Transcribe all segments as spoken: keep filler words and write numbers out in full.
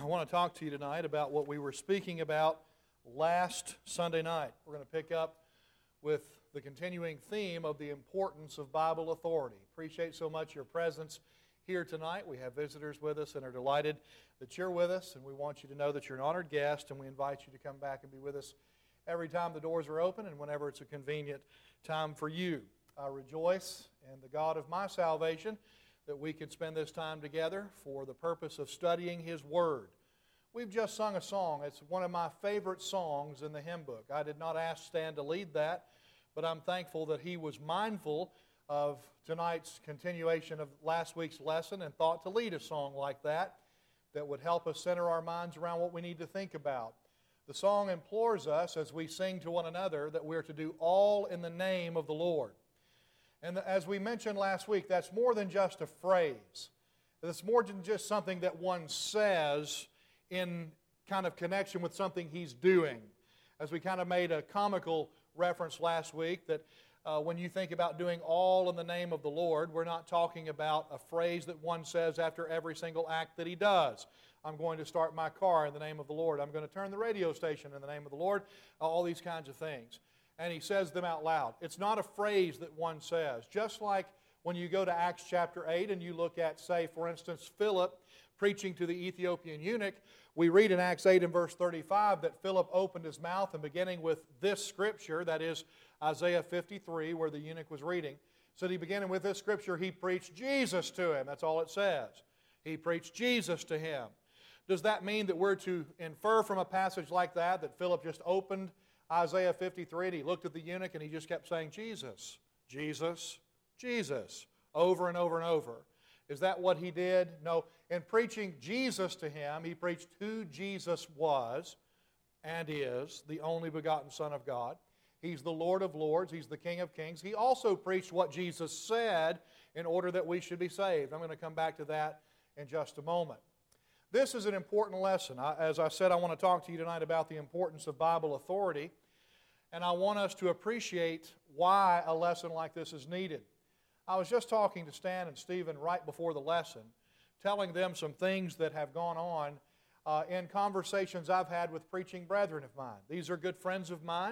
want to talk to you tonight about what we were speaking about last Sunday night. We're going to pick up with the continuing theme of the importance of Bible authority. Appreciate so much your presence here tonight. We have visitors with us and are delighted that you're with us, and we want you to know that you're an honored guest, and we invite you to come back and be with us every time the doors are open and whenever it's a convenient time for you. I rejoice in the God of my salvation that we can spend this time together for the purpose of studying His Word. We've just sung a song. It's one of my favorite songs in the hymn book. I did not ask Stan to lead that, but I'm thankful that he was mindful of tonight's continuation of last week's lesson and thought to lead a song like that that would help us center our minds around what we need to think about. The song implores us as we sing to one another that we're to do all in the name of the Lord. And as we mentioned last week, that's more than just a phrase. It's more than just something that one says in kind of connection with something he's doing. As we kind of made a comical reference last week that uh, when you think about doing all in the name of the Lord, we're not talking about a phrase that one says after every single act that he does. I'm going to start my car in the name of the Lord. I'm going to turn the radio station in the name of the Lord. All these kinds of things. And he says them out loud. It's not a phrase that one says. Just like when you go to Acts chapter eight and you look at, say, for instance, Philip preaching to the Ethiopian eunuch, we read in Acts eight and verse thirty-five that Philip opened his mouth, and beginning with this scripture, that is Isaiah fifty-three, where the eunuch was reading, said he beginning with this scripture, he preached Jesus to him. That's all it says. He preached Jesus to him. Does that mean that we're to infer from a passage like that that Philip just opened Isaiah fifty-three and he looked at the eunuch and he just kept saying Jesus, Jesus, Jesus, over and over and over? Is that what he did? No. In preaching Jesus to him, he preached who Jesus was and is, the only begotten Son of God. He's the Lord of lords. He's the King of kings. He also preached what Jesus said in order that we should be saved. I'm going to come back to that in just a moment. This is an important lesson. I, as I said, I want to talk to you tonight about the importance of Bible authority, and I want us to appreciate why a lesson like this is needed. I was just talking to Stan and Stephen right before the lesson, telling them some things that have gone on uh, in conversations I've had with preaching brethren of mine. These are good friends of mine,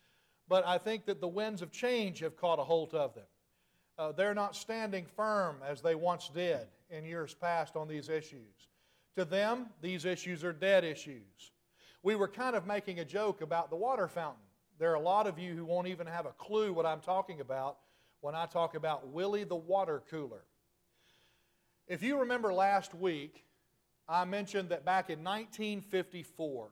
but I think that the winds of change have caught a hold of them. Uh, they're not standing firm as they once did in years past on these issues. To them, these issues are dead issues. We were kind of making a joke about the water fountain. There are a lot of you who won't even have a clue what I'm talking about when I talk about Willie the water cooler. If you remember last week, I mentioned that back in nineteen fifty-four,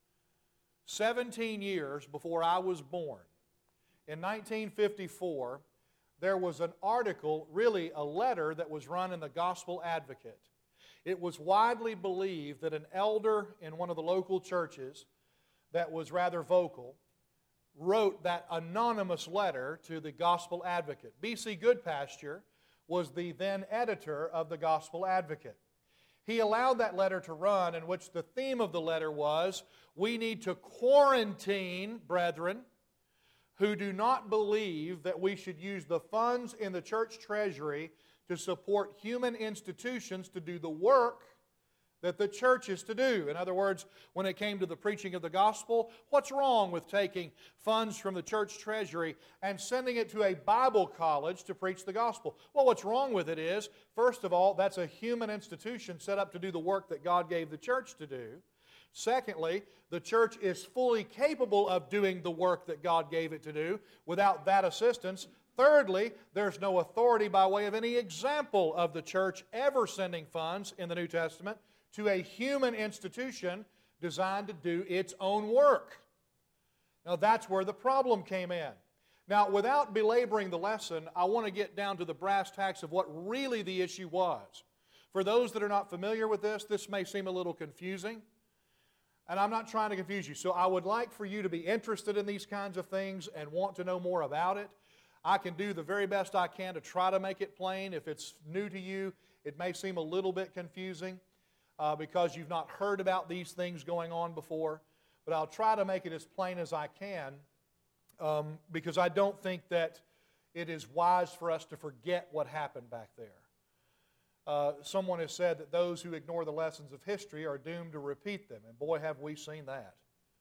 seventeen years before I was born, in nineteen fifty-four, there was an article, really a letter, that was run in the Gospel Advocate. It was widely believed that an elder in one of the local churches that was rather vocal wrote that anonymous letter to the Gospel Advocate. B C Goodpasture was the then editor of the Gospel Advocate. He allowed that letter to run, in which the theme of the letter was, we need to quarantine brethren who do not believe that we should use the funds in the church treasury to support human institutions to do the work that the church is to do. In other words, when it came to the preaching of the gospel, what's wrong with taking funds from the church treasury and sending it to a Bible college to preach the gospel? Well, what's wrong with it is, first of all, that's a human institution set up to do the work that God gave the church to do. Secondly, the church is fully capable of doing the work that God gave it to do without that assistance. Thirdly, there's no authority by way of any example of the church ever sending funds in the New Testament to a human institution designed to do its own work. Now that's where the problem came in. Now, without belaboring the lesson, I want to get down to the brass tacks of what really the issue was. For those that are not familiar with this, this may seem a little confusing. And I'm not trying to confuse you. So I would like for you to be interested in these kinds of things and want to know more about it. I can do the very best I can to try to make it plain. If it's new to you, it may seem a little bit confusing uh, because you've not heard about these things going on before. But I'll try to make it as plain as I can um, because I don't think that it is wise for us to forget what happened back there. uh, someone has said that those who ignore the lessons of history are doomed to repeat them. And boy, have we seen that.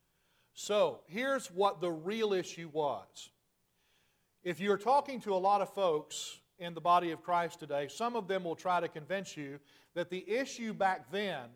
So, here's what the real issue was. If you're talking to a lot of folks in the body of Christ today, some of them will try to convince you that the issue back then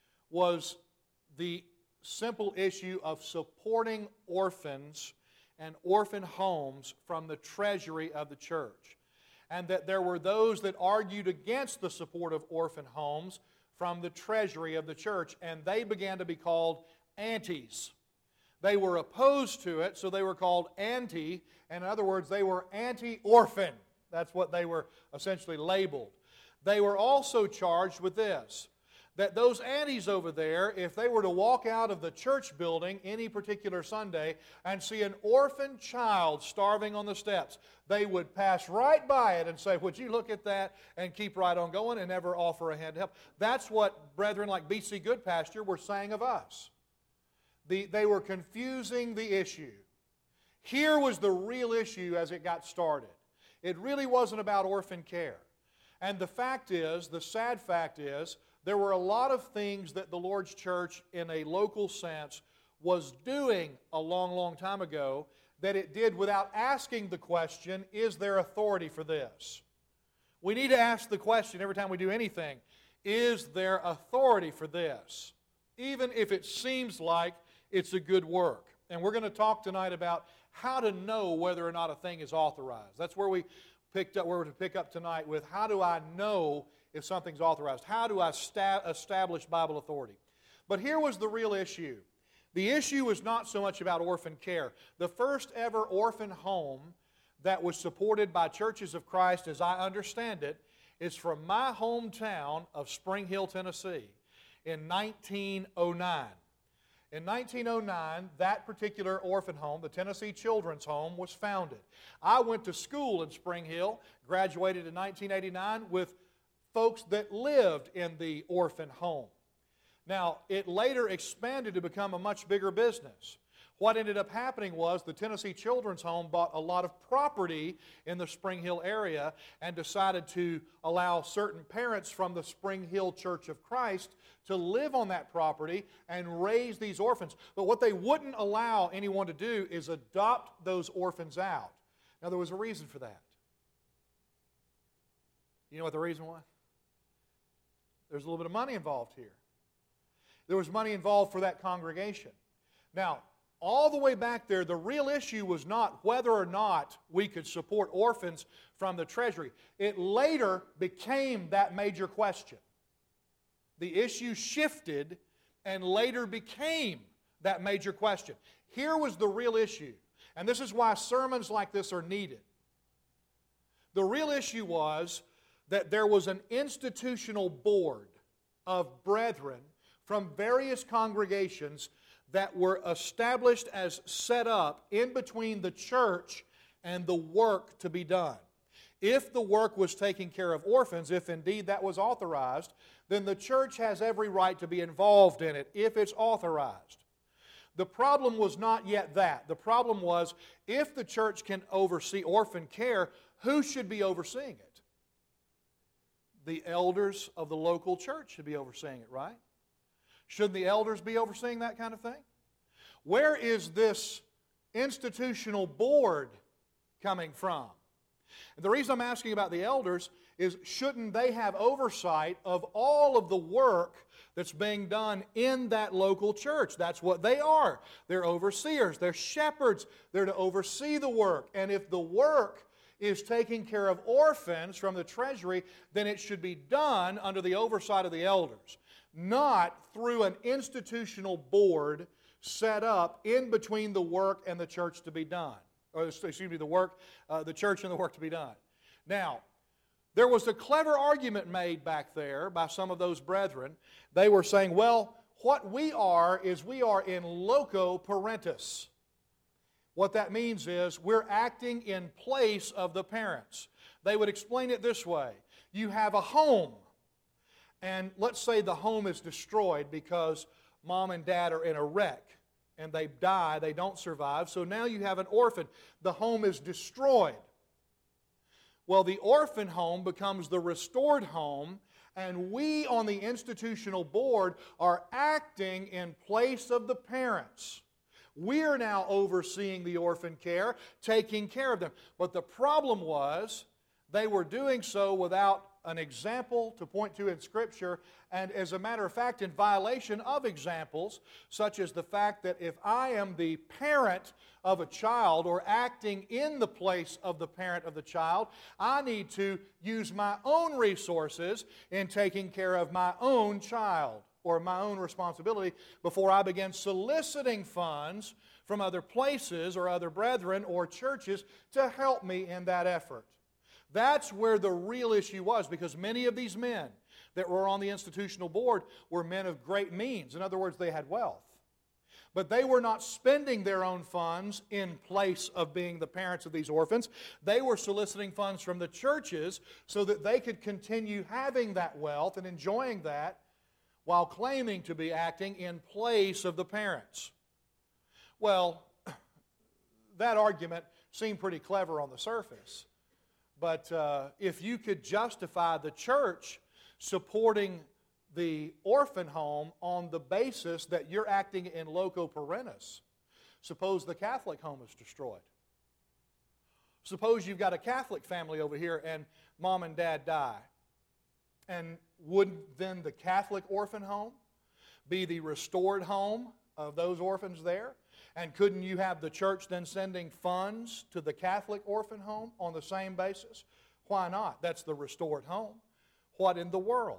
was the simple issue of supporting orphans and orphan homes from the treasury of the church. And that there were those that argued against the support of orphan homes from the treasury of the church, and they began to be called antis. They were opposed to it, so they were called anti, and in other words, they were anti-orphan. That's what they were essentially labeled. They were also charged with this, that those antis over there, if they were to walk out of the church building any particular Sunday and see an orphan child starving on the steps, they would pass right by it and say, would you look at that, and keep right on going and never offer a hand to help. That's what brethren like B C Goodpasture were saying of us. The, they were confusing the issue. Here was the real issue as it got started. It really wasn't about orphan care. And the fact is, the sad fact is, there were a lot of things that the Lord's church, in a local sense, was doing a long, long time ago that it did without asking the question, is there authority for this? We need to ask the question every time we do anything, is there authority for this? Even if it seems like it's a good work. And we're going to talk tonight about how to know whether or not a thing is authorized. That's where we picked up, where we're to pick up tonight with how do I know if something's authorized? How do I sta- establish Bible authority? But here was the real issue. The issue was not so much about orphan care. The first ever orphan home that was supported by Churches of Christ, as I understand it, is from my hometown of Spring Hill, Tennessee, in nineteen oh nine. In nineteen oh nine, that particular orphan home, the Tennessee Children's Home, was founded. I went to school in Spring Hill, graduated in nineteen eighty-nine with folks that lived in the orphan home. Now, it later expanded to become a much bigger business. What ended up happening was the Tennessee Children's Home bought a lot of property in the Spring Hill area and decided to allow certain parents from the Spring Hill Church of Christ to live on that property and raise these orphans. But what they wouldn't allow anyone to do is adopt those orphans out. Now, there was a reason for that. You know what the reason was? There's a little bit of money involved here. There was money involved for that congregation. Now, all the way back there, the real issue was not whether or not we could support orphans from the treasury. It later became that major question. The issue shifted and later became that major question. Here was the real issue, and this is why sermons like this are needed. The real issue was that there was an institutional board of brethren from various congregations that were established as set up in between the church and the work to be done. If the work was taking care of orphans, if indeed that was authorized, then the church has every right to be involved in it if it's authorized. The problem was not yet that. The problem was, if the church can oversee orphan care, who should be overseeing it? The elders of the local church should be overseeing it, right? Shouldn't the elders be overseeing that kind of thing? Where is this institutional board coming from? And the reason I'm asking about the elders is, shouldn't they have oversight of all of the work that's being done in that local church? That's what they are. They're overseers. They're shepherds. They're to oversee the work. And if the work is taking care of orphans from the treasury, then it should be done under the oversight of the elders, not through an institutional board set up in between the work and the church to be done. Or, excuse me, the work, uh, the church and the work to be done. Now, there was a clever argument made back there by some of those brethren. They were saying, well, what we are is we are in loco parentis. What that means is we're acting in place of the parents. They would explain it this way. You have a home, and let's say the home is destroyed because mom and dad are in a wreck, and they die, they don't survive, so now you have an orphan. The home is destroyed. Well, the orphan home becomes the restored home, And we on the institutional board are acting in place of the parents. We're now overseeing the orphan care, taking care of them. But the problem was they were doing so without an example to point to in Scripture, and as a matter of fact, in violation of examples, such as the fact that if I am the parent of a child or acting in the place of the parent of the child, I need to use my own resources in taking care of my own child or my own responsibility before I begin soliciting funds from other places or other brethren or churches to help me in that effort. That's where the real issue was, because many of these men that were on the institutional board were men of great means. In other words, they had wealth. But they were not spending their own funds in place of being the parents of these orphans. They were soliciting funds from the churches so that they could continue having that wealth and enjoying that while claiming to be acting in place of the parents. Well, that argument seemed pretty clever on the surface. But uh, if you could justify the church supporting the orphan home on the basis that you're acting in loco parentis, suppose the Catholic home is destroyed. Suppose you've got a Catholic family over here and mom and dad die. And wouldn't then the Catholic orphan home be the restored home of those orphans there? And couldn't you have the church then sending funds to the Catholic orphan home on the same basis? Why not? That's the restored home. What in the world?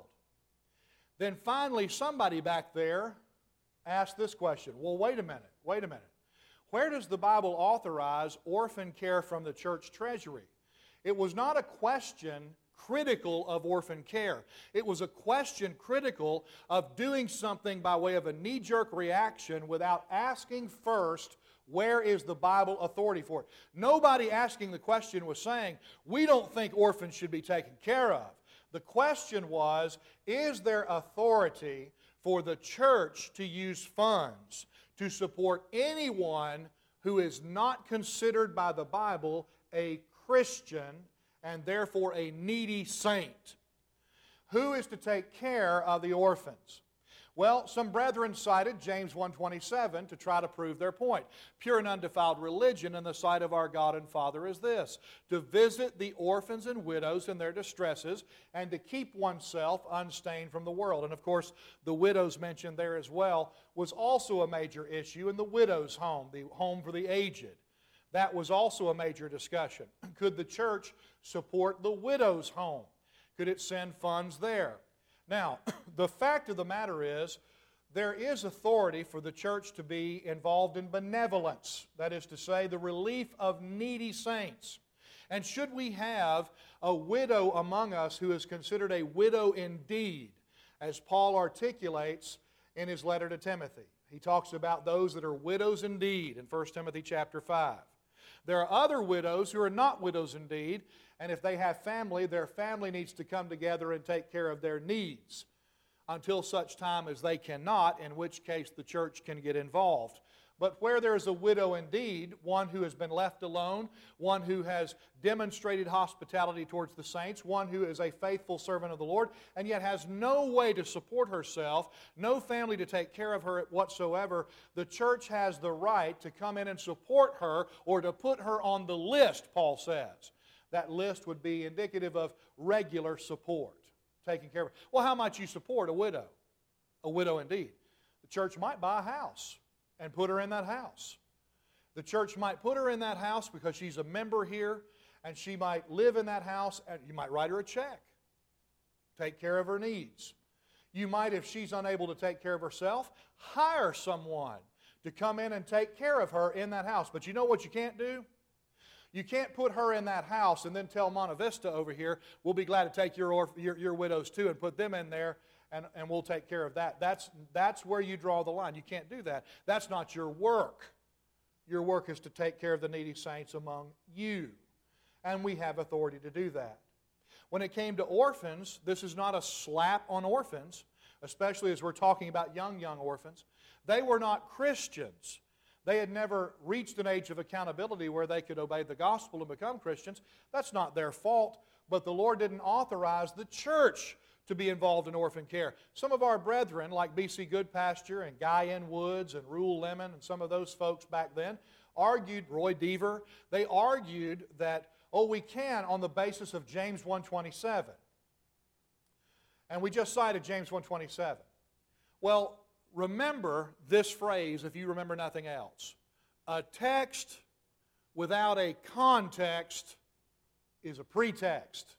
Then finally somebody back there asked this question. Well, wait a minute, wait a minute. Where does the Bible authorize orphan care from the church treasury? It was not a question critical of orphan care. It was a question critical of doing something by way of a knee-jerk reaction without asking first, where is the Bible authority for it? Nobody asking the question was saying, we don't think orphans should be taken care of. The question was, is there authority for the church to use funds to support anyone who is not considered by the Bible a Christian and therefore a needy saint? Who is to take care of the orphans? Well, some brethren cited James one twenty-seven to try to prove their point. Pure and undefiled religion in the sight of our God and Father is this: to visit the orphans and widows in their distresses, and to keep oneself unstained from the world. And of course, the widows mentioned there as well was also a major issue in the widow's home, the home for the aged. That was also a major discussion. Could the church support the widow's home? Could it send funds there? Now, the fact of the matter is, there is authority for the church to be involved in benevolence. That is to say, the relief of needy saints. And should we have a widow among us who is considered a widow indeed, as Paul articulates in his letter to Timothy? He talks about those that are widows indeed in First Timothy chapter five. There are other widows who are not widows indeed, and if they have family, their family needs to come together and take care of their needs until such time as they cannot, in which case the church can get involved. But where there is a widow indeed, one who has been left alone, one who has demonstrated hospitality towards the saints, one who is a faithful servant of the Lord, and yet has no way to support herself, no family to take care of her whatsoever, the church has the right to come in and support her or to put her on the list, Paul says. That list would be indicative of regular support, taking care of her. Well, how might you support a widow? A widow indeed. The church might buy a house and put her in that house. The church might put her in that house because she's a member here, and she might live in that house, and you might write her a check. Take care of her needs. You might, if she's unable to take care of herself, hire someone to come in and take care of her in that house. But you know what you can't do? You can't put her in that house and then tell Monte Vista over here, we'll be glad to take your, orph- your, your widows too and put them in there, and, and we'll take care of that. That's, that's where you draw the line. You can't do that. That's not your work. Your work is to take care of the needy saints among you. And we have authority to do that. When it came to orphans, this is not a slap on orphans, especially as we're talking about young, young orphans. They were not Christians. They had never reached an age of accountability where they could obey the gospel and become Christians. That's not their fault, but the Lord didn't authorize the church to be involved in orphan care. Some of our brethren, like B C Goodpasture and Guy N. Woods and Rule Lemon and some of those folks back then, argued, Roy Deaver, they argued that, oh, we can on the basis of James one twenty-seven. And we just cited James one twenty-seven. Well, remember this phrase if you remember nothing else. A text without a context is a pretext.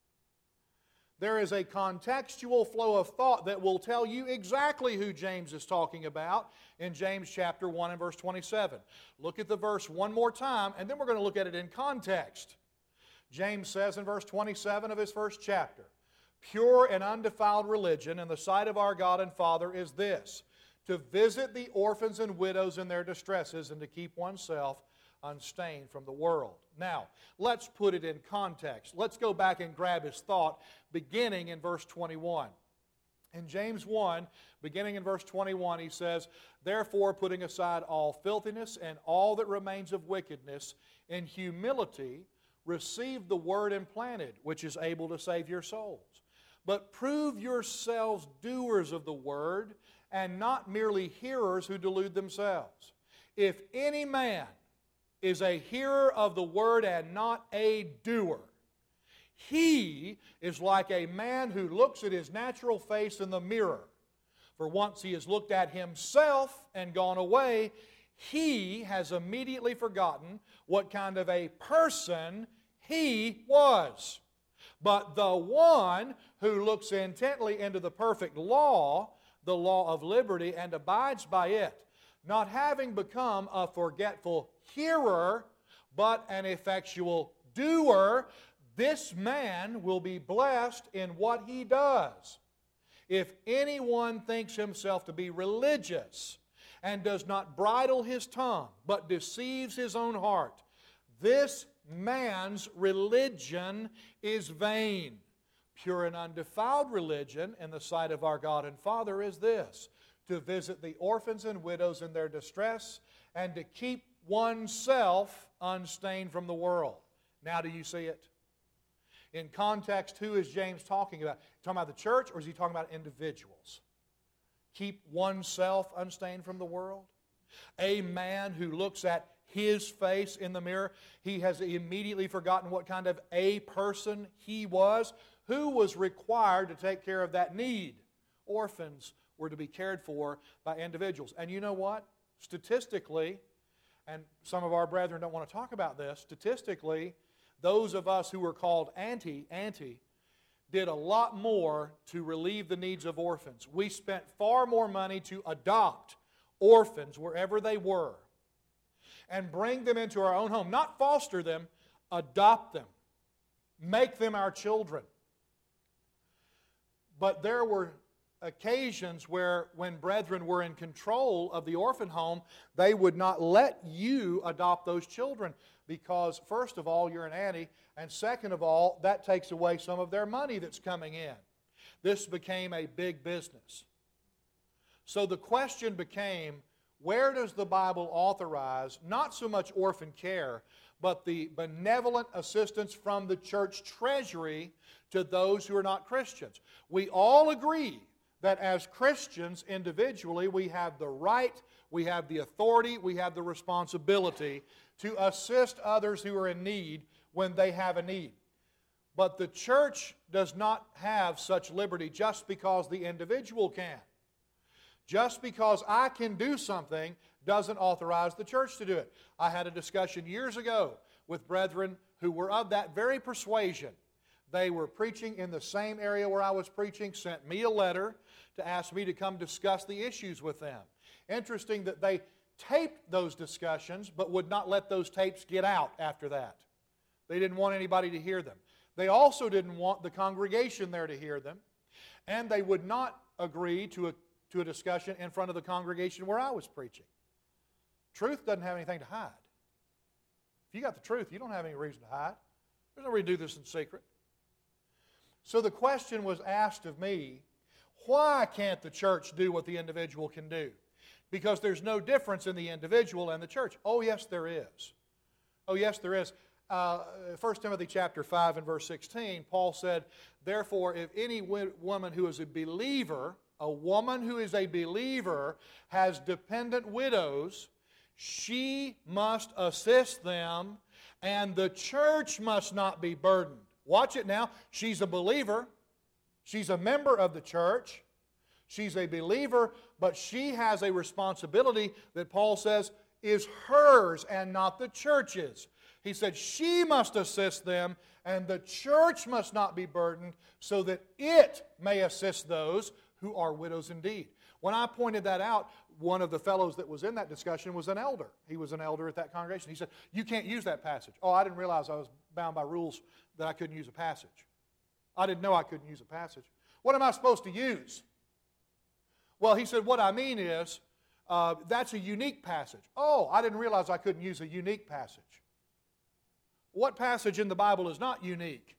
There is a contextual flow of thought that will tell you exactly who James is talking about in James chapter one and verse twenty-seven. Look at the verse one more time, and then we're going to look at it in context. James says in verse twenty-seven of his first chapter, "Pure and undefiled religion in the sight of our God and Father is this, to visit the orphans and widows in their distresses and to keep oneself unstained from the world." Now, let's put it in context. Let's go back and grab his thought, beginning in verse twenty-one. In James one, beginning in verse twenty-one, he says, "Therefore, putting aside all filthiness and all that remains of wickedness, in humility receive the word implanted, which is able to save your souls. But prove yourselves doers of the word, and not merely hearers who delude themselves. If any man is a hearer of the word and not a doer, he is like a man who looks at his natural face in the mirror. For once he has looked at himself and gone away, he has immediately forgotten what kind of a person he was. But the one who looks intently into the perfect law, the law of liberty, and abides by it, not having become a forgetful hearer, but an effectual doer, this man will be blessed in what he does. If anyone thinks himself to be religious and does not bridle his tongue, but deceives his own heart, this man's religion is vain. Pure and undefiled religion in the sight of our God and Father is this, to visit the orphans and widows in their distress and to keep oneself unstained from the world." Now do you see it? In context, who is James talking about? Is he talking about the church, or is he talking about individuals? Keep oneself unstained from the world? A man who looks at his face in the mirror, he has immediately forgotten what kind of a person he was. Who was required to take care of that need? Orphans were to be cared for by individuals. And you know what? Statistically, and some of our brethren don't want to talk about this, statistically, those of us who were called anti, anti, did a lot more to relieve the needs of orphans. We spent far more money to adopt orphans wherever they were and bring them into our own home. Not foster them, adopt them. Make them our children. But there were occasions where when brethren were in control of the orphan home, they would not let you adopt those children because, first of all, you're an auntie, and second of all, that takes away some of their money that's coming in. This became a big business. So the question became, where does the Bible authorize not so much orphan care, but the benevolent assistance from the church treasury to those who are not Christians? We all agree that as Christians individually, we have the right, we have the authority, we have the responsibility to assist others who are in need when they have a need. But the church does not have such liberty just because the individual can. Just because I can do something doesn't authorize the church to do it. I had a discussion years ago with brethren who were of that very persuasion. They were preaching in the same area where I was preaching, sent me a letter to ask me to come discuss the issues with them. Interesting that they taped those discussions but would not let those tapes get out after that. They didn't want anybody to hear them. They also didn't want the congregation there to hear them, and they would not agree to a, to a discussion in front of the congregation where I was preaching. Truth doesn't have anything to hide. If you got the truth, you don't have any reason to hide. There's no reason to do this in secret. So the question was asked of me, why can't the church do what the individual can do? Because there's no difference in the individual and the church. Oh, yes, there is. Oh, yes, there is. uh, First Timothy chapter five and verse sixteen, Paul said, therefore, if any w- woman who is a believer, a woman who is a believer has dependent widows, she must assist them, and the church must not be burdened. Watch it now. She's a believer. She's a member of the church. She's a believer, but she has a responsibility that Paul says is hers and not the church's. He said she must assist them, and the church must not be burdened, so that it may assist those who are widows indeed. When I pointed that out, one of the fellows that was in that discussion was an elder. He was an elder at that congregation. He said, you can't use that passage. Oh, I didn't realize I was bound by rules that I couldn't use a passage. I didn't know I couldn't use a passage. What am I supposed to use? Well, he said, what I mean is, uh, that's a unique passage. Oh, I didn't realize I couldn't use a unique passage. What passage in the Bible is not unique?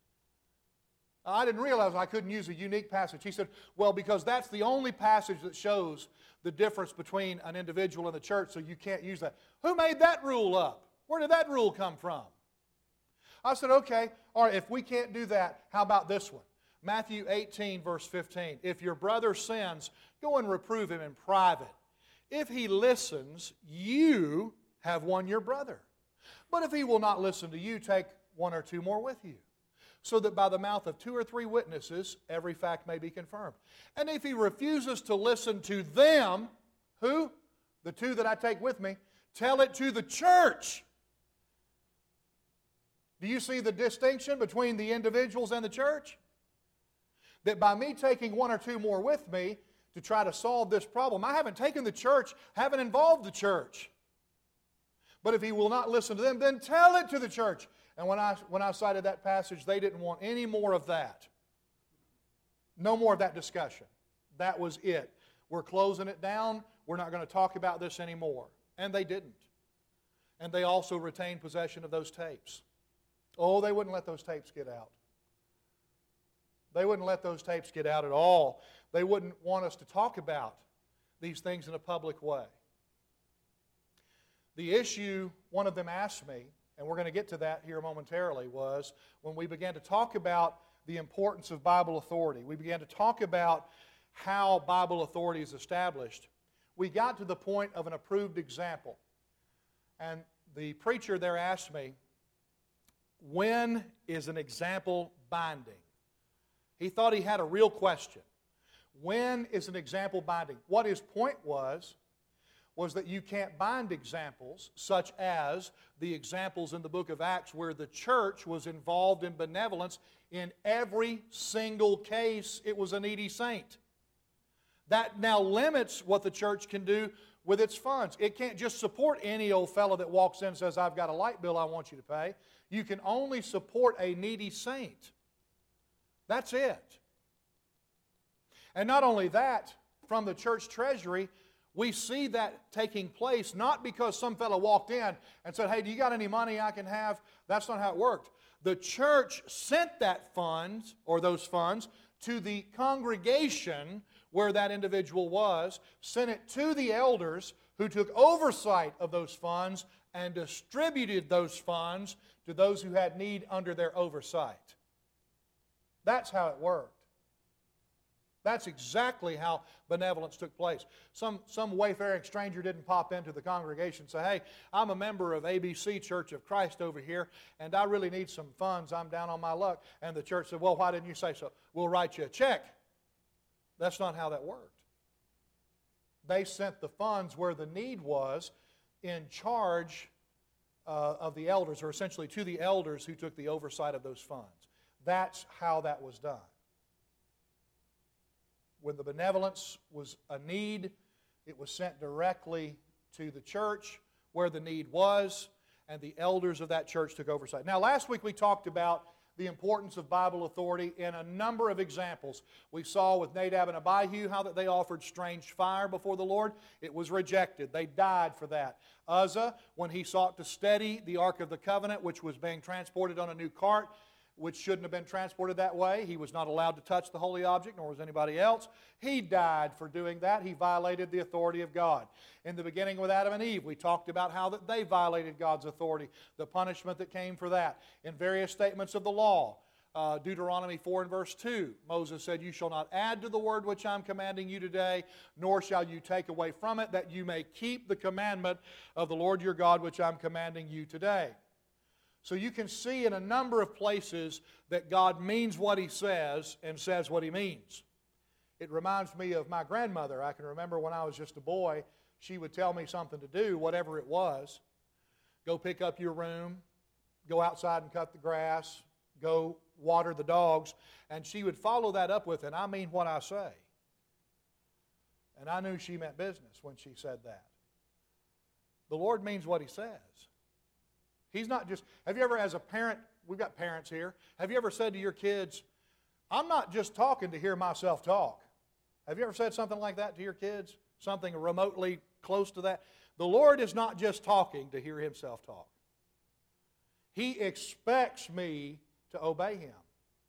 I didn't realize I couldn't use a unique passage. He said, well, because that's the only passage that shows the difference between an individual and the church, so you can't use that. Who made that rule up? Where did that rule come from? I said, okay, all right, if we can't do that, how about this one? Matthew eighteen, verse fifteen. If your brother sins, go and reprove him in private. If he listens, you have won your brother. But if he will not listen to you, take one or two more with you, so that by the mouth of two or three witnesses every fact may be confirmed. And if he refuses to listen to them, who? The two that I take with me, tell it to the church. Do you see the distinction between the individuals and the church? That by me taking one or two more with me to try to solve this problem, I haven't taken the church, haven't involved the church. But if he will not listen to them, then tell it to the church. And when I, when I cited that passage, they didn't want any more of that. No more of that discussion. That was it. We're closing it down. We're not going to talk about this anymore. And they didn't. And they also retained possession of those tapes. Oh, they wouldn't let those tapes get out. They wouldn't let those tapes get out at all. They wouldn't want us to talk about these things in a public way. The issue, one of them asked me, and we're going to get to that here momentarily, was when we began to talk about the importance of Bible authority. We began to talk about how Bible authority is established. We got to the point of an approved example. And the preacher there asked me, when is an example binding? He thought he had a real question. When is an example binding? What his point was, was that you can't bind examples such as the examples in the book of Acts where the church was involved in benevolence. In every single case, it was a needy saint. That now limits what the church can do with its funds. It can't just support any old fellow that walks in and says, I've got a light bill I want you to pay. You can only support a needy saint. That's it. And not only that, from the church treasury, we see that taking place not because some fellow walked in and said, hey, do you got any money I can have? That's not how it worked. The church sent that funds, or those funds, to the congregation where that individual was, sent it to the elders who took oversight of those funds and distributed those funds to those who had need under their oversight. That's how it worked. That's exactly how benevolence took place. Some, some wayfaring stranger didn't pop into the congregation and say, hey, I'm a member of A B C Church of Christ over here, and I really need some funds. I'm down on my luck. And the church said, well, why didn't you say so? We'll write you a check. That's not how that worked. They sent the funds where the need was, in charge uh, of the elders, or essentially to the elders who took the oversight of those funds. That's how that was done. When the benevolence was a need, it was sent directly to the church where the need was, and the elders of that church took oversight. Now, last week we talked about the importance of Bible authority in a number of examples. We saw with Nadab and Abihu how that they offered strange fire before the Lord. It was rejected. They died for that. Uzzah, when he sought to steady the Ark of the Covenant, which was being transported on a new cart, which shouldn't have been transported that way. He was not allowed to touch the holy object, nor was anybody else. He died for doing that. He violated the authority of God. In the beginning with Adam and Eve, we talked about how that they violated God's authority, the punishment that came for that. In various statements of the law, uh, Deuteronomy four and verse two, Moses said, "You shall not add to the word which I'm commanding you today, nor shall you take away from it, that you may keep the commandment of the Lord your God which I'm commanding you today." So you can see in a number of places that God means what He says and says what He means. It reminds me of my grandmother. I can remember when I was just a boy, she would tell me something to do, whatever it was. Go pick up your room, go outside and cut the grass, go water the dogs, and she would follow that up with, "And I mean what I say." And I knew she meant business when she said that. The Lord means what He says. He's not just, have you ever as a parent, we've got parents here, have you ever said to your kids, "I'm not just talking to hear myself talk"? Have you ever said something like that to your kids? Something remotely close to that? The Lord is not just talking to hear Himself talk. He expects me to obey Him.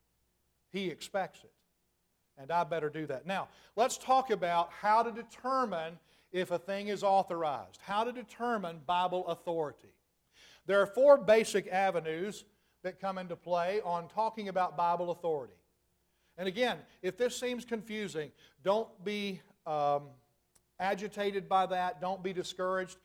He expects it. And I better do that. Now, let's talk about how to determine if a thing is authorized. How to determine Bible authority. There are four basic avenues that come into play on talking about Bible authority. And again, if this seems confusing, don't be um, agitated by that. Don't be discouraged.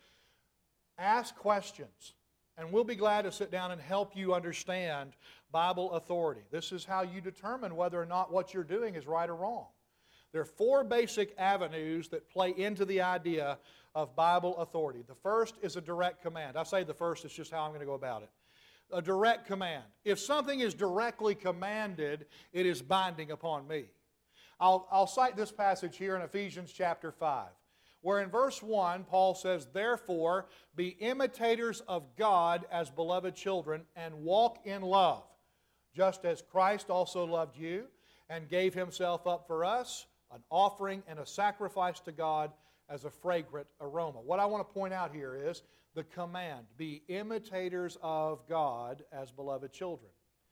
Ask questions, and we'll be glad to sit down and help you understand Bible authority. This is how you determine whether or not what you're doing is right or wrong. There are four basic avenues that play into the idea of Bible authority. The first is a direct command. I say the first, it's just how I'm going to go about it. A direct command. If something is directly commanded, it is binding upon me. I'll, I'll cite this passage here in Ephesians chapter five, where in verse one, Paul says, "Therefore, be imitators of God as beloved children, and walk in love, just as Christ also loved you, and gave Himself up for us, an offering and a sacrifice to God as a fragrant aroma." What I want to point out here is the command, be imitators of God as beloved children.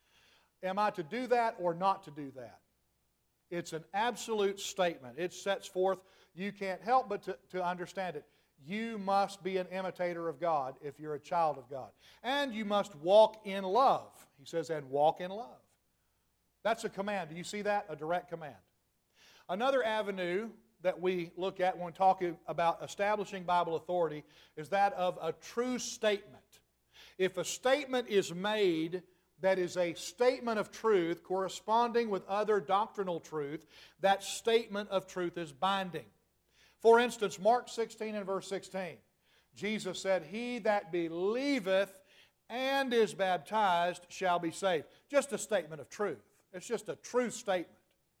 Am I to do that or not to do that? It's an absolute statement. It sets forth, you can't help but to, to understand it. You must be an imitator of God if you're a child of God. And you must walk in love. He says, and walk in love. That's a command. Do you see that? A direct command. Another avenue that we look at when talking about establishing Bible authority is that of a true statement. If a statement is made that is a statement of truth corresponding with other doctrinal truth, that statement of truth is binding. For instance, Mark sixteen and verse sixteen, Jesus said, "He that believeth and is baptized shall be saved." Just a statement of truth. It's just a true statement.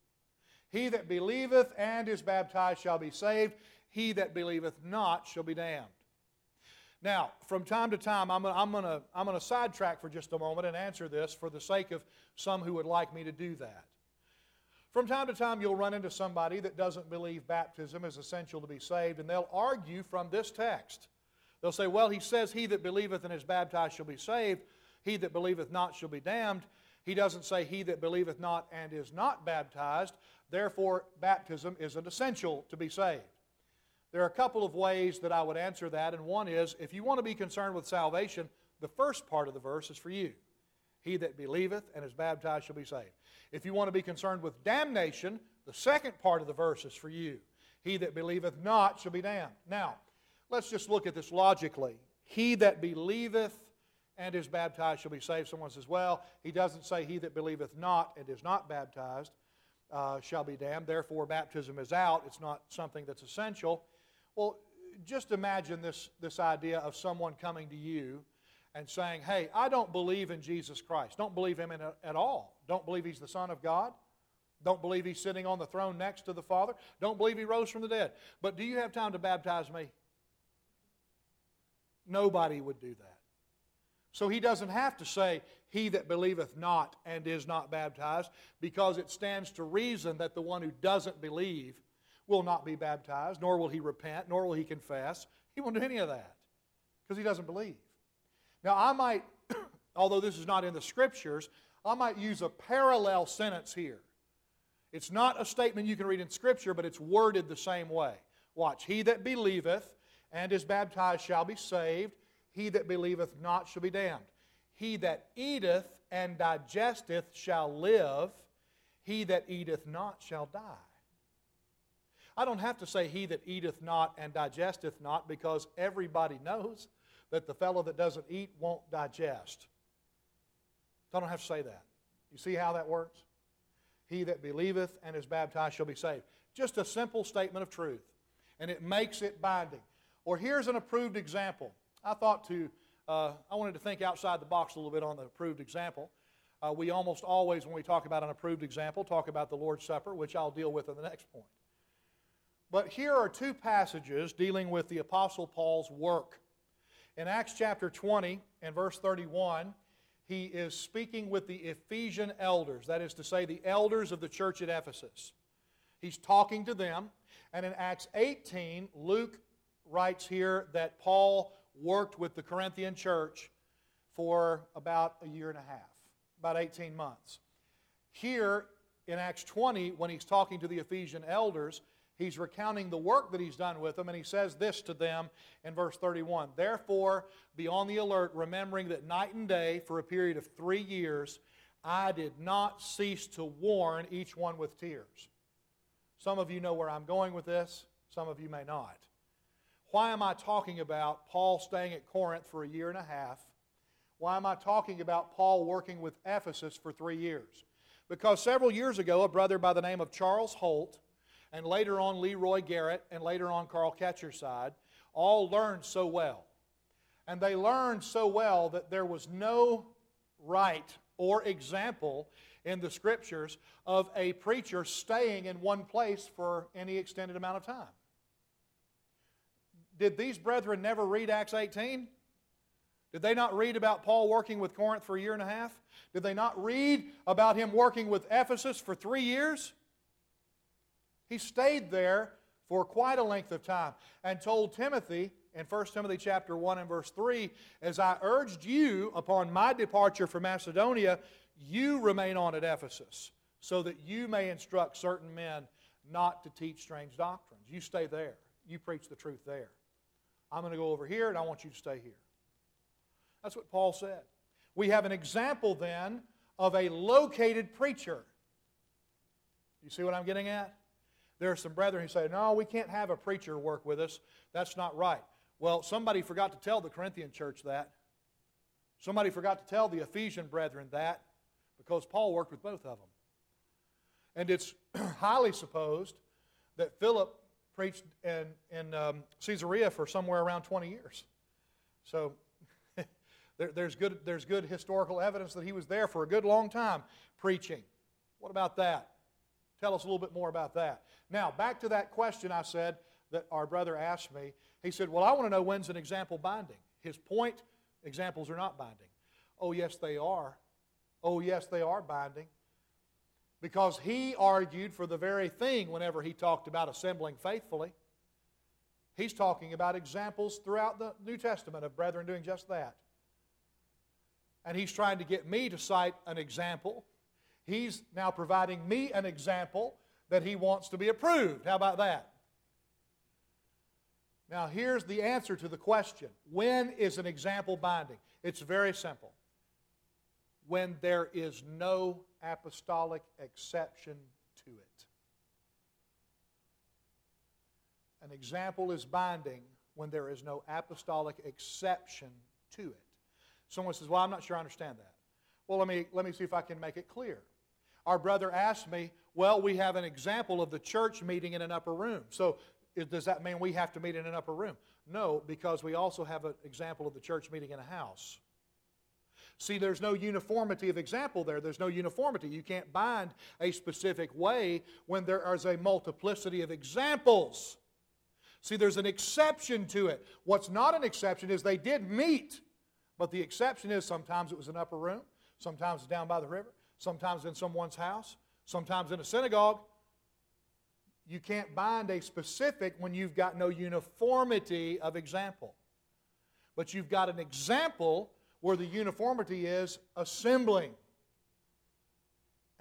"He that believeth and is baptized shall be saved. He that believeth not shall be damned." Now, from time to time, I'm going I'm to I'm going to sidetrack for just a moment and answer this for the sake of some who would like me to do that. From time to time, you'll run into somebody that doesn't believe baptism is essential to be saved, and they'll argue from this text. They'll say, well, he says, "He that believeth and is baptized shall be saved. He that believeth not shall be damned." He doesn't say, "He that believeth not and is not baptized. Therefore, baptism isn't essential to be saved." There are a couple of ways that I would answer that, and one is, if you want to be concerned with salvation, the first part of the verse is for you. "He that believeth and is baptized shall be saved." If you want to be concerned with damnation, the second part of the verse is for you. "He that believeth not shall be damned." Now, let's just look at this logically. He that believeth and is baptized shall be saved. Someone says, well, he doesn't say he that believeth not and is not baptized uh, shall be damned. Therefore, baptism is out. It's not something that's essential. Well, just imagine this, this idea of someone coming to you and saying, hey, I don't believe in Jesus Christ. Don't believe Him in a, at all. Don't believe He's the Son of God. Don't believe He's sitting on the throne next to the Father. Don't believe He rose from the dead. But do you have time to baptize me? Nobody would do that. So he doesn't have to say, he that believeth not and is not baptized, because it stands to reason that the one who doesn't believe will not be baptized, nor will he repent, nor will he confess. He won't do any of that because he doesn't believe. Now I might, although this is not in the Scriptures, I might use a parallel sentence here. It's not a statement you can read in Scripture, but it's worded the same way. Watch. He that believeth and is baptized shall be saved. He that believeth not shall be damned. He that eateth and digesteth shall live. He that eateth not shall die. I don't have to say he that eateth not and digesteth not, because everybody knows that the fellow that doesn't eat won't digest. So I don't have to say that. You see how that works? He that believeth and is baptized shall be saved. Just a simple statement of truth. And it makes it binding. Or here's an approved example. I thought to, uh, I wanted to think outside the box a little bit on the approved example. Uh, we almost always, when we talk about an approved example, talk about the Lord's Supper, which I'll deal with in the next point. But here are two passages dealing with the Apostle Paul's work. In Acts chapter twenty and verse thirty-one, he is speaking with the Ephesian elders, that is to say, the elders of the church at Ephesus. He's talking to them, and in Acts eighteen, Luke writes here that Paul worked with the Corinthian church for about a year and a half, about eighteen months. Here in Acts twenty, when he's talking to the Ephesian elders, he's recounting the work that he's done with them, and he says this to them in verse thirty-one. Therefore, be on the alert, remembering that night and day, for a period of three years, I did not cease to warn each one with tears. Some of you know where I'm going with this. Some of you may not. Why am I talking about Paul staying at Corinth for a year and a half? Why am I talking about Paul working with Ephesus for three years? Because several years ago, a brother by the name of Charles Holt, and later on Leroy Garrett, and later on Carl Ketcherside, all learned so well. And they learned so well that there was no right or example in the Scriptures of a preacher staying in one place for any extended amount of time. Did these brethren never read Acts eighteen? Did they not read about Paul working with Corinth for a year and a half? Did they not read about him working with Ephesus for three years? He stayed there for quite a length of time and told Timothy in First Timothy chapter one and verse three, as I urged you upon my departure from Macedonia, you remain on at Ephesus, so that you may instruct certain men not to teach strange doctrines. You stay there. You preach the truth there. I'm going to go over here, and I want you to stay here. That's what Paul said. We have an example then of a located preacher. You see what I'm getting at? There are some brethren who say, no, we can't have a preacher work with us. That's not right. Well, somebody forgot to tell the Corinthian church that. Somebody forgot to tell the Ephesian brethren that, because Paul worked with both of them. And it's highly supposed that Philip preached in, in um, Caesarea for somewhere around twenty years. So there, there's, good, there's good historical evidence that he was there for a good long time preaching. What about that? Tell us a little bit more about that. Now, back to that question I said that our brother asked me. He said, well, I want to know, when's an example binding? His point, examples are not binding. Oh, yes, they are. Oh, yes, they are binding. Because he argued for the very thing whenever he talked about assembling faithfully. He's talking about examples throughout the New Testament of brethren doing just that. And he's trying to get me to cite an example. He's now providing me an example that he wants to be approved. How about that? Now, here's the answer to the question. When is an example binding? It's very simple. When there is no apostolic exception to it. An example is binding when there is no apostolic exception to it. Someone says, well, I'm not sure I understand that. Well, let me, let me see if I can make it clear. Our brother asked me, well, we have an example of the church meeting in an upper room. So does that mean we have to meet in an upper room? No, because we also have an example of the church meeting in a house. See, there's no uniformity of example there. There's no uniformity. You can't bind a specific way when there is a multiplicity of examples. See, there's an exception to it. What's not an exception is they did meet. But the exception is sometimes it was an upper room, sometimes it's down by the river, sometimes in someone's house, sometimes in a synagogue. You can't bind a specific when you've got no uniformity of example. But you've got an example where the uniformity is assembling.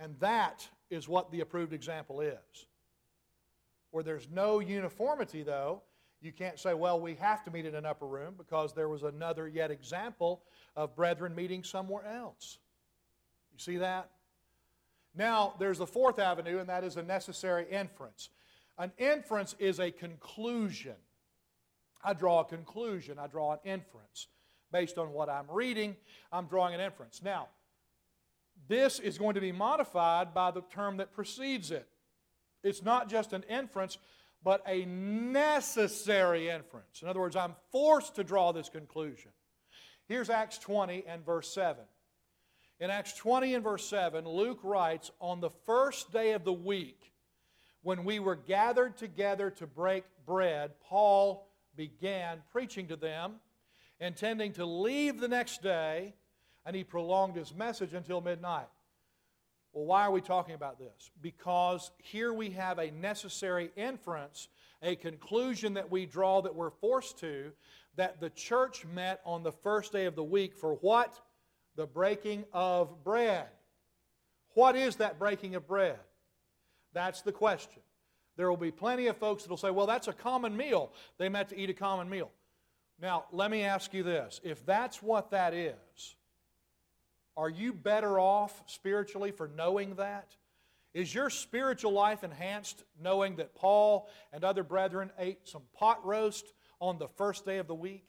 And that is what the approved example is. Where there's no uniformity, though, you can't say, well, we have to meet in an upper room because there was another yet example of brethren meeting somewhere else. You see that? Now, there's the fourth avenue, and that is a necessary inference. An inference is a conclusion. I draw a conclusion. I draw an inference. Based on what I'm reading, I'm drawing an inference. Now, this is going to be modified by the term that precedes it. It's not just an inference, but a necessary inference. In other words, I'm forced to draw this conclusion. Here's Acts twenty and verse seven. In Acts twenty and verse seven, Luke writes, on the first day of the week, when we were gathered together to break bread, Paul began preaching to them, intending to leave the next day, and he prolonged his message until midnight. Well, why are we talking about this? Because here we have a necessary inference, a conclusion that we draw that we're forced to, that the church met on the first day of the week for what? The breaking of bread. What is that breaking of bread? That's the question. There will be plenty of folks that will say, well, that's a common meal. They met to eat a common meal. Now, let me ask you this. If that's what that is, are you better off spiritually for knowing that? Is your spiritual life enhanced knowing that Paul and other brethren ate some pot roast on the first day of the week?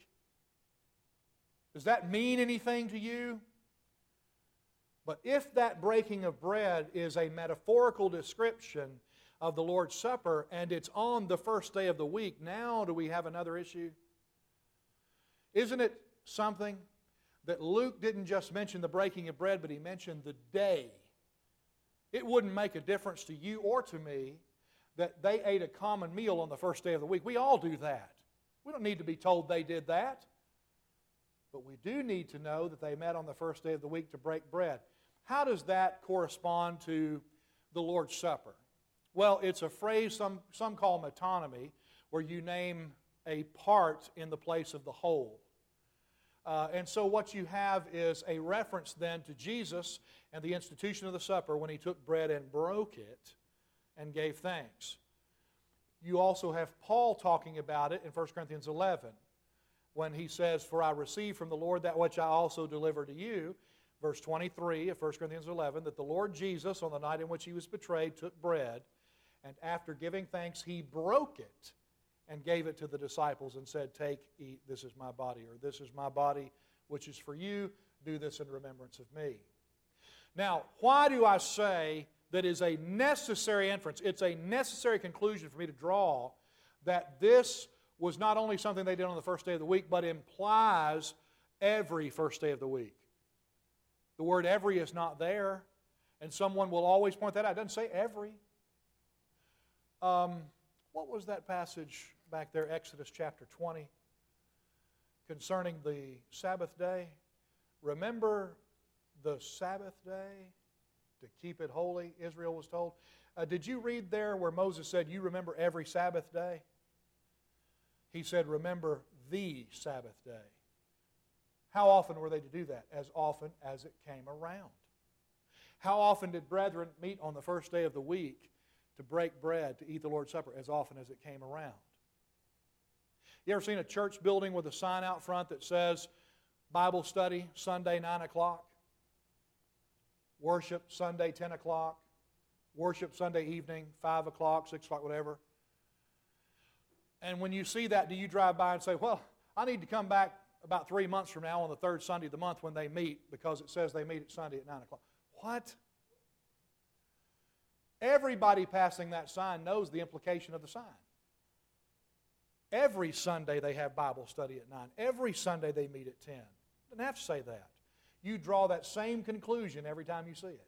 Does that mean anything to you? But if that breaking of bread is a metaphorical description of the Lord's Supper and it's on the first day of the week, now do we have another issue? Isn't it something that Luke didn't just mention the breaking of bread, but he mentioned the day? It wouldn't make a difference to you or to me that they ate a common meal on the first day of the week. We all do that. We don't need to be told they did that. But we do need to know that they met on the first day of the week to break bread. How does that correspond to the Lord's Supper? Well, it's a phrase some, some call metonymy, where you name a part in the place of the whole. Uh, and so what you have is a reference then to Jesus and the institution of the supper when he took bread and broke it and gave thanks. You also have Paul talking about it in First Corinthians eleven when he says, for I received from the Lord that which I also delivered to you. Verse twenty-three of First Corinthians eleven, that the Lord Jesus, on the night in which he was betrayed, took bread, and after giving thanks, he broke it and gave it to the disciples and said, take, eat, this is my body, or this is my body, which is for you. Do this in remembrance of me. Now, why do I say that is a necessary inference? It's a necessary conclusion for me to draw that this was not only something they did on the first day of the week, but implies every first day of the week. The word every is not there, and someone will always point that out. It doesn't say every. Um, what was that passage back there, Exodus chapter twenty, concerning the Sabbath day? Remember the Sabbath day to keep it holy, Israel was told. Uh, did you read there where Moses said, you remember every Sabbath day? He said, remember the Sabbath day. How often were they to do that? As often as it came around. How often did brethren meet on the first day of the week to break bread, to eat the Lord's Supper? As often as it came around. You ever seen a church building with a sign out front that says, Bible study, Sunday, nine o'clock? Worship, Sunday, ten o'clock? Worship, Sunday evening, five o'clock, six o'clock, whatever? And when you see that, do you drive by and say, well, I need to come back about three months from now on the third Sunday of the month when they meet because it says they meet at Sunday at nine o'clock? What? Everybody passing that sign knows the implication of the sign. Every Sunday they have Bible study at nine. Every Sunday they meet at ten. You don't have to say that. You draw that same conclusion every time you see it.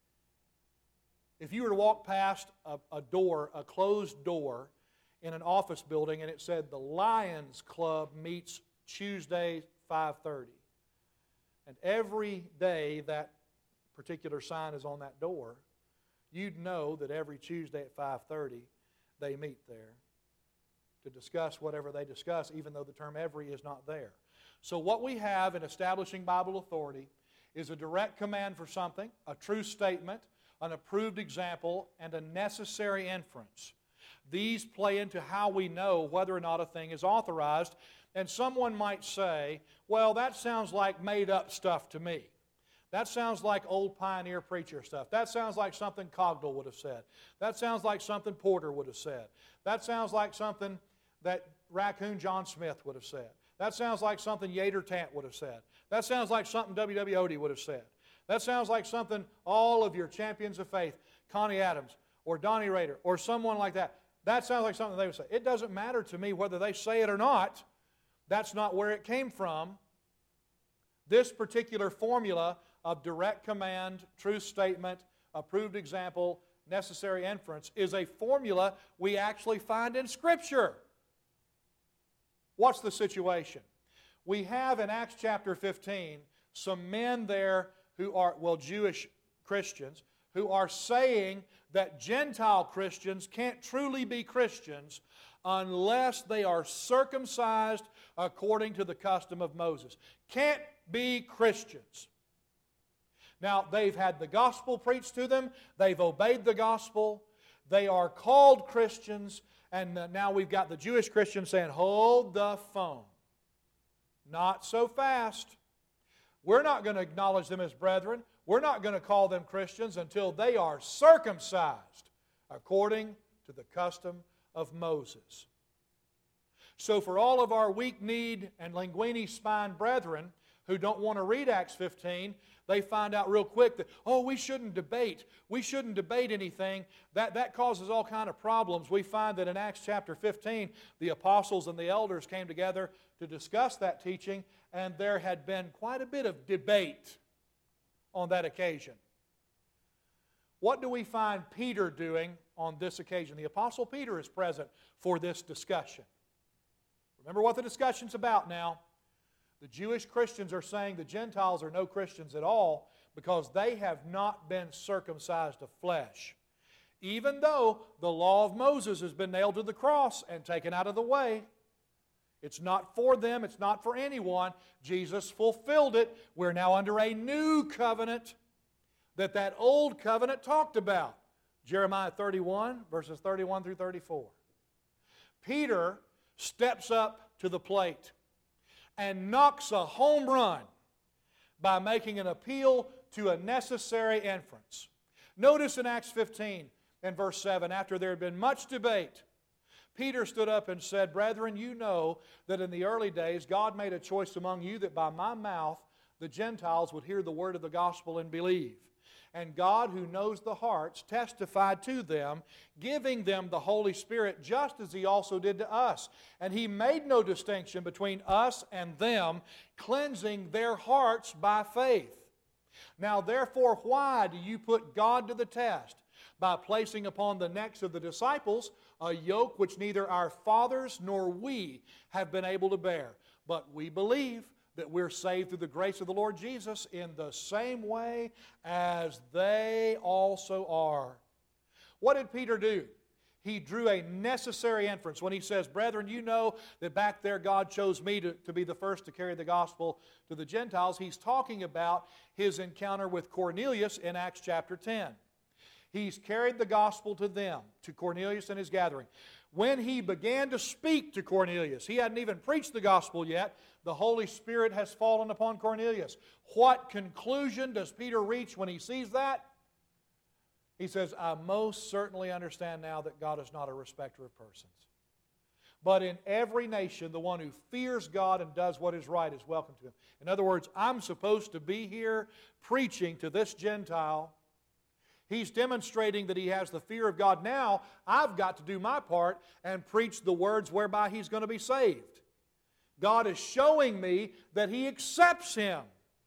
If you were to walk past a, a door, a closed door in an office building, and it said the Lions Club meets Tuesday, five thirty, and every day that particular sign is on that door, you'd know that every Tuesday at five thirty they meet there to discuss whatever they discuss, even though the term every is not there. So what we have in establishing Bible authority is a direct command for something, a true statement, an approved example, and a necessary inference. These play into how we know whether or not a thing is authorized. And someone might say, well, that sounds like made-up stuff to me. That sounds like old pioneer preacher stuff. That sounds like something Cogdell would have said. That sounds like something Porter would have said. That sounds like something that Raccoon John Smith would have said. That sounds like something Yater Tant would have said. That sounds like something W W Odie would have said. That sounds like something all of your champions of faith, Connie Adams or Donnie Rader or someone like that, that sounds like something they would say. It doesn't matter to me whether they say it or not. That's not where it came from. This particular formula of direct command, truth statement, approved example, necessary inference is a formula we actually find in Scripture. What's the situation? We have in Acts chapter fifteen some men there who are, well, Jewish Christians, who are saying that Gentile Christians can't truly be Christians unless they are circumcised according to the custom of Moses. Can't be Christians. Now, they've had the gospel preached to them. They've obeyed the gospel. They are called Christians. And now we've got the Jewish Christians saying, hold the phone. Not so fast. We're not going to acknowledge them as brethren. We're not going to call them Christians until they are circumcised according to the custom of Moses. So for all of our weak-kneed and linguini-spine brethren who don't want to read Acts fifteen, they find out real quick that, oh, we shouldn't debate. We shouldn't debate anything. That, that causes all kind of problems. We find that in Acts chapter fifteen, the apostles and the elders came together to discuss that teaching, and there had been quite a bit of debate on that occasion. What do we find Peter doing on this occasion? The Apostle Peter is present for this discussion. Remember what the discussion's about now. The Jewish Christians are saying the Gentiles are no Christians at all because they have not been circumcised of flesh. Even though the law of Moses has been nailed to the cross and taken out of the way, it's not for them, it's not for anyone. Jesus fulfilled it. We're now under a new covenant that that old covenant talked about. Jeremiah thirty-one, verses thirty-one through thirty-four. Peter steps up to the plate and knocks a home run by making an appeal to a necessary inference. Notice in Acts fifteen and verse seven, after there had been much debate, Peter stood up and said, Brethren, you know that in the early days God made a choice among you that by my mouth the Gentiles would hear the word of the gospel and believe. And God, who knows the hearts, testified to them, giving them the Holy Spirit just as He also did to us. And He made no distinction between us and them, cleansing their hearts by faith. Now therefore, why do you put God to the test? By placing upon the necks of the disciples a yoke which neither our fathers nor we have been able to bear. But we believe that we're saved through the grace of the Lord Jesus in the same way as they also are. What did Peter do? He drew a necessary inference when he says, Brethren, you know that back there God chose me to, to be the first to carry the gospel to the Gentiles. He's talking about his encounter with Cornelius in Acts chapter ten. He's carried the gospel to them, to Cornelius and his gathering. When he began to speak to Cornelius, he hadn't even preached the gospel yet, the Holy Spirit has fallen upon Cornelius. What conclusion does Peter reach when he sees that? He says, I most certainly understand now that God is not a respecter of persons. But in every nation, the one who fears God and does what is right is welcome to Him. In other words, I'm supposed to be here preaching to this Gentile. He's demonstrating that he has the fear of God. Now, I've got to do my part and preach the words whereby he's going to be saved. God is showing me that He accepts him.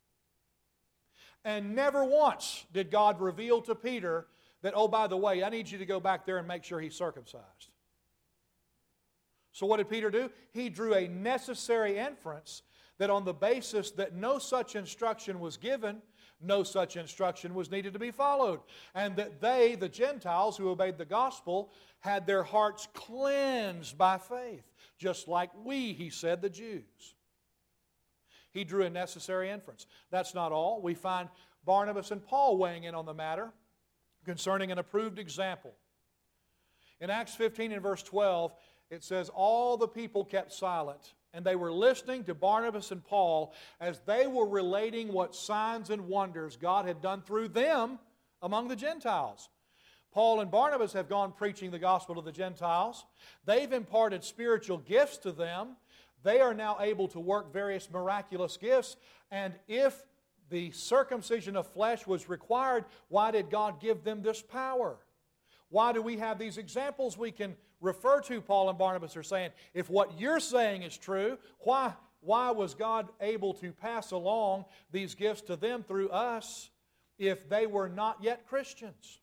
And never once did God reveal to Peter that, oh, by the way, I need you to go back there and make sure he's circumcised. So what did Peter do? He drew a necessary inference that on the basis that no such instruction was given, no such instruction was needed to be followed. And that they, the Gentiles who obeyed the gospel, had their hearts cleansed by faith. Just like we, he said, the Jews. He drew a necessary inference. That's not all. We find Barnabas and Paul weighing in on the matter. concerning an approved example. In Acts fifteen and verse twelve, it says, all the people kept silent, and they were listening to Barnabas and Paul as they were relating what signs and wonders God had done through them among the Gentiles. Paul and Barnabas have gone preaching the gospel to the Gentiles. They've imparted spiritual gifts to them. They are now able to work various miraculous gifts. And if the circumcision of flesh was required, why did God give them this power? Why do we have these examples we can refer to? Paul and Barnabas are saying, if what you're saying is true, why, why was God able to pass along these gifts to them through us if they were not yet Christians?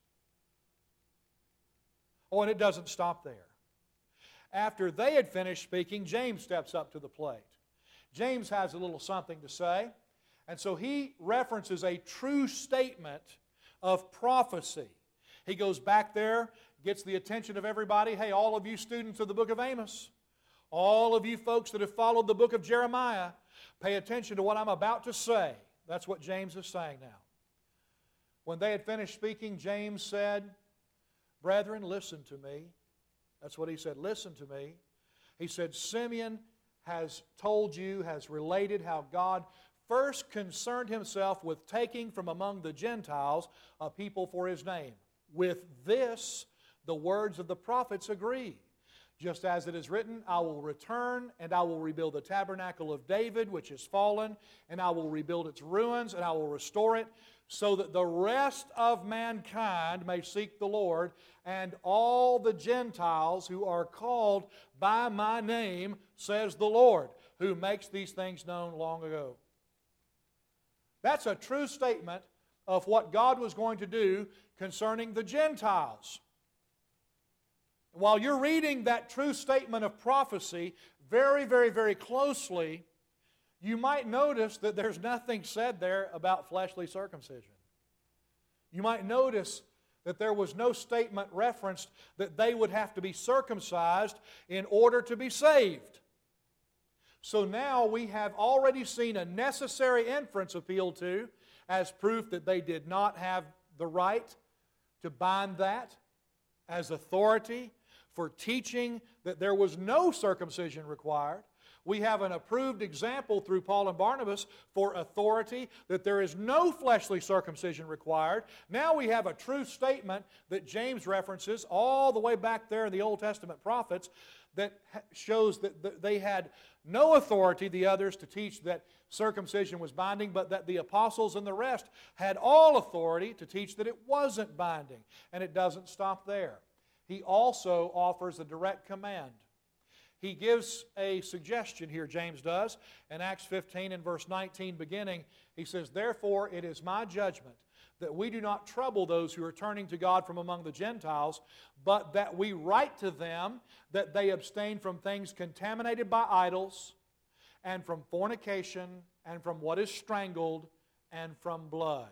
Oh, and it doesn't stop there. After they had finished speaking, James steps up to the plate. James has a little something to say, and so he references a true statement of prophecy. He goes back there, gets the attention of everybody. Hey, all of you students of the book of Amos, all of you folks that have followed the book of Jeremiah, pay attention to what I'm about to say. That's what James is saying now. When they had finished speaking, James said, brethren, listen to me. That's what he said, listen to me. He said, Simeon has told you, has related how God first concerned Himself with taking from among the Gentiles a people for His name. With this, the words of the prophets agree. Just as it is written, I will return and I will rebuild the tabernacle of David, which is fallen, and I will rebuild its ruins and I will restore it, so that the rest of mankind may seek the Lord, and all the Gentiles who are called by my name, says the Lord, who makes these things known long ago. That's a true statement of what God was going to do concerning the Gentiles. While you're reading that true statement of prophecy very, very, very closely, you might notice that there's nothing said there about fleshly circumcision. You might notice that there was no statement referenced that they would have to be circumcised in order to be saved. So now we have already seen a necessary inference appealed to as proof that they did not have the right to bind that as authority for teaching that there was no circumcision required. We have an approved example through Paul and Barnabas for authority that there is no fleshly circumcision required. Now we have a true statement that James references all the way back there in the Old Testament prophets that shows that they had no authority, the others, to teach that circumcision was binding, but that the apostles and the rest had all authority to teach that it wasn't binding. And it doesn't stop there. He also offers a direct command. He gives a suggestion here, James does, in Acts fifteen and verse nineteen beginning. He says, therefore it is my judgment that we do not trouble those who are turning to God from among the Gentiles, but that we write to them that they abstain from things contaminated by idols, and from fornication, and from what is strangled, and from blood.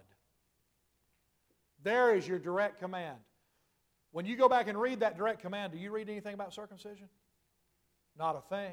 There is your direct command. When you go back and read that direct command, do you read anything about circumcision? Not a thing.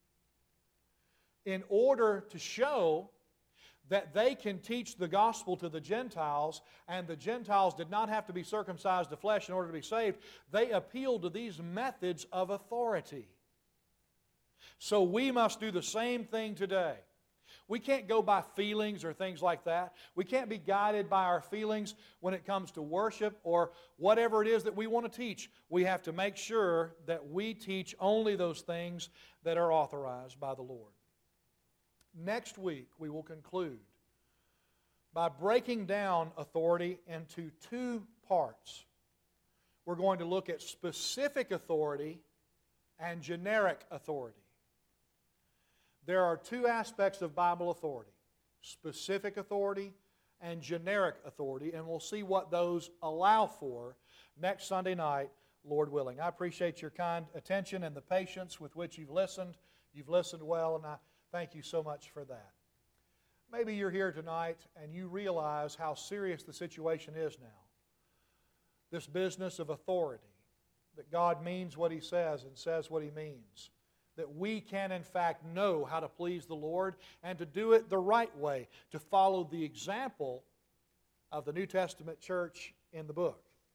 In order to show that they can teach the gospel to the Gentiles, and the Gentiles did not have to be circumcised to flesh in order to be saved, they appealed to these methods of authority. So we must do the same thing today. We can't go by feelings or things like that. We can't be guided by our feelings when it comes to worship or whatever it is that we want to teach. We have to make sure that we teach only those things that are authorized by the Lord. Next week, we will conclude by breaking down authority into two parts. We're going to look at specific authority and generic authority. There are two aspects of Bible authority, specific authority and generic authority, and we'll see what those allow for next Sunday night, Lord willing. I appreciate your kind attention and the patience with which you've listened. You've listened well, and I thank you so much for that. Maybe you're here tonight and you realize how serious the situation is now. This business of authority, that God means what He says and says what He means. That we can in fact know how to please the Lord and to do it the right way, to follow the example of the New Testament church in the book.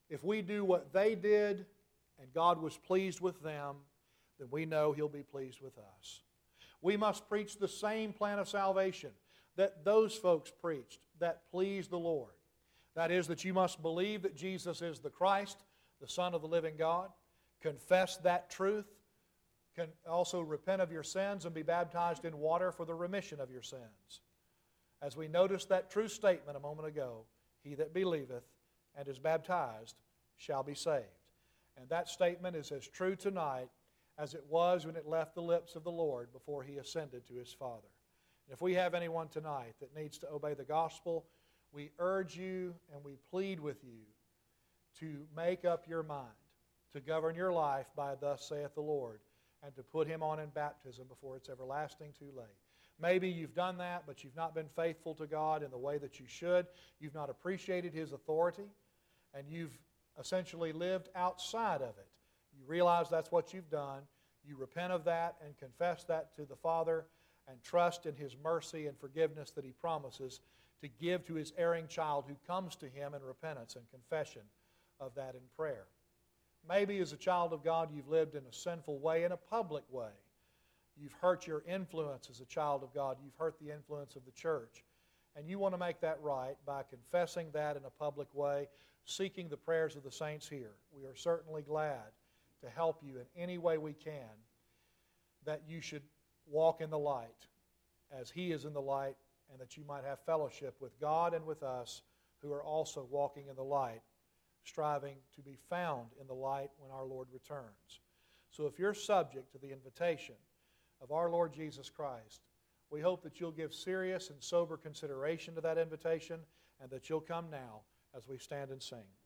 If we do what they did and God was pleased with them, then we know He'll be pleased with us. We must preach the same plan of salvation that those folks preached that pleased the Lord. That is, that you must believe that Jesus is the Christ, the Son of the living God, confess that truth, can also repent of your sins and be baptized in water for the remission of your sins. As we noticed that true statement a moment ago, he that believeth and is baptized shall be saved. And that statement is as true tonight as it was when it left the lips of the Lord before He ascended to His Father. And if we have anyone tonight that needs to obey the gospel, we urge you and we plead with you to make up your mind, to govern your life by thus saith the Lord, and to put Him on in baptism before it's everlasting too late. Maybe you've done that, but you've not been faithful to God in the way that you should. You've not appreciated His authority, and you've essentially lived outside of it. You realize that's what you've done. You repent of that and confess that to the Father and trust in His mercy and forgiveness that He promises to give to His erring child who comes to Him in repentance and confession of that in prayer. Maybe as a child of God you've lived in a sinful way, in a public way. You've hurt your influence as a child of God. You've hurt the influence of the church. And you want to make that right by confessing that in a public way, seeking the prayers of the saints here. We are certainly glad to help you in any way we can, that you should walk in the light as He is in the light, and that you might have fellowship with God and with us who are also walking in the light, striving to be found in the light when our Lord returns. So if you're subject to the invitation of our Lord Jesus Christ, we hope that you'll give serious and sober consideration to that invitation, and that you'll come now as we stand and sing.